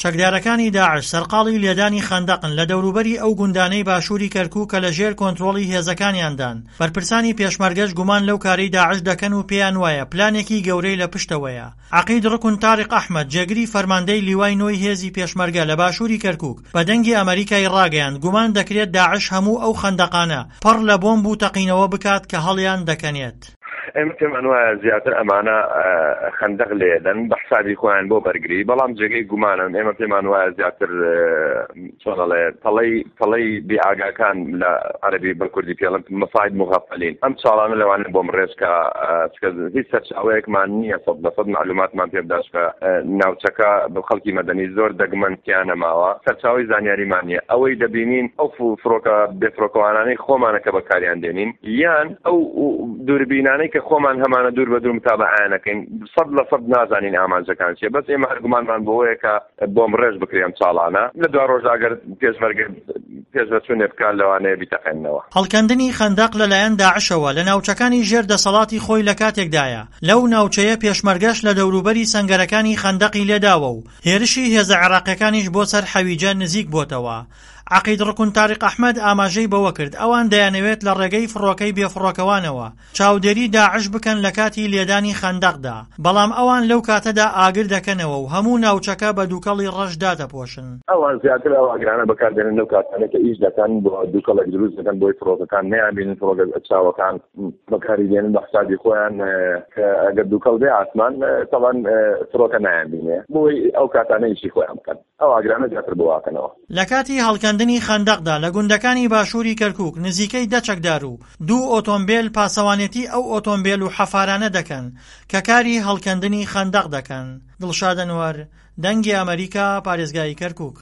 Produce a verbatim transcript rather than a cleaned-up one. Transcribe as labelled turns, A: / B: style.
A: چەکدارەکانی داعش سەرقاڵی لێدانی خەندەقن لە دەوروبەری ئەو گوندانەی باشووری کەرکووک کە لەژێر کۆنتڕۆڵی هێزەکانیاندان. بەرپرسانی پێشمەرگەش گومان لەو کارەی داعش دەکەن و پێیان وایە پلانێکی گەورەی لە پشتەوەیە. عەقید ڕکن تاریق ئەحمەد جێگری فەرماندەی لیوای نۆی هێزی پێشمەرگە لە باشووری کەرکووک بە دەنگی ئەمریکای ڕاگەیاند گومان دەکرێت داعش هەموو ئەو خەندەقانە پڕ لە بۆمب و تەقینەوە بکات کە هەڵیان دەکەنێت.
B: ئێمە پێمان وایە زیاتر ئەمانە خەندەق لێدەن بە حسابی خۆیان بۆ بەرگری، بەڵام جێگەی گومانن. ئێمە پێمان وایە زیاتر چۆنەڵێ تەڵەی تەڵەی بێئاگاکان لە عەرەبی بە کوردی پێڵم مەفاید مغەفەلین. ئەم چاڵانە لەوانە بۆم ڕێز کە هیچ سەرچاوەیەکمان نییە سەد لە سەد معلوماتمان پێ بدات کە ناوچەکە بە خەڵکی مەدەنی زۆر دەگمەنتیان نەماوە، سەرچاوی زانیاریمان نییە. ئەوەی دەبینین ئەو فڕۆکە بێفڕۆکەوانانەی خۆمانە کە بەکاریان دێنین، یان ئەو دووربینانەی کە خۆمان هەمانە دوور بە دوور متابعەیانەکەین سەد لە سەد نازانین ئامانجەکان چیە. بەس ئێمە هەرگومانمان بۆیە کە بۆم ڕێژ بکرێم چاڵانە لە دوا ڕۆژ ئەگەر پێشمەرگە پێشبەچوونێ بکان لەوانەیە بیتەقێنەوە.
A: هەڵکەندنی خەندەق لەلایەن داعشەوە لە ناوچەکانی ژێر دەسەڵاتی خۆی لە کاتێکدایە. لەو ناوچەیە پێشمەرگەش لە دەوروبەری سەنگەرەکانی خەندەقی لێداوە و هێرشی هێزە عێراقیەکانیش بۆ سەر حەویجە نزیک بۆتەوە. عەقید ڕکن تاریق ئەحمەد ئاماژەی بەوە کرد ئەوان دەیانەوێت لە ڕێگەی فڕۆکەی بێفڕۆکەوانەوە چاودێری داعش بکەن لە کاتی لێدانی خەندەقدا، بەڵام ئەوان لەو کاتەدا ئاگر دەکەنەوە و هەموو ناوچەکە بە دووکەڵی ڕەش دادەپۆشن.
B: ئەوان زیاتر ئەو ئاگرانە بەکاردێنن لەو کاتانە کە ئیش دەکەن بۆ دووکەڵێک دروست دەکەن بۆی فڕۆکەکان نەیانبینن فڕۆکە چاوەکان بەکاری دێنن بە حسابی خۆیان کە ئەگەر دووکەڵ بێ ئاسمان تەڵەن فڕۆکە نایانبینێ بۆی ئەو کاتانە ئیشی خۆیان بکەن. ئەو ئاگرانە زیاتر بواکەنەوە.
A: لە کاتی هەڵکەندنی خەندەقدا لە گوندەکانی باشووری کەرکووک نزیکەی دە چەکدار و دوو ئۆتۆمبیل پاسەوانێتی ئەو ئۆتۆمبیل و حەفارانە دەکەن کە کاری هەڵکەندنی خەندەق دەکەن. دڵشاد ئەنوەر، دەنگی ئەمریکا، پارێزگای کەرکووک.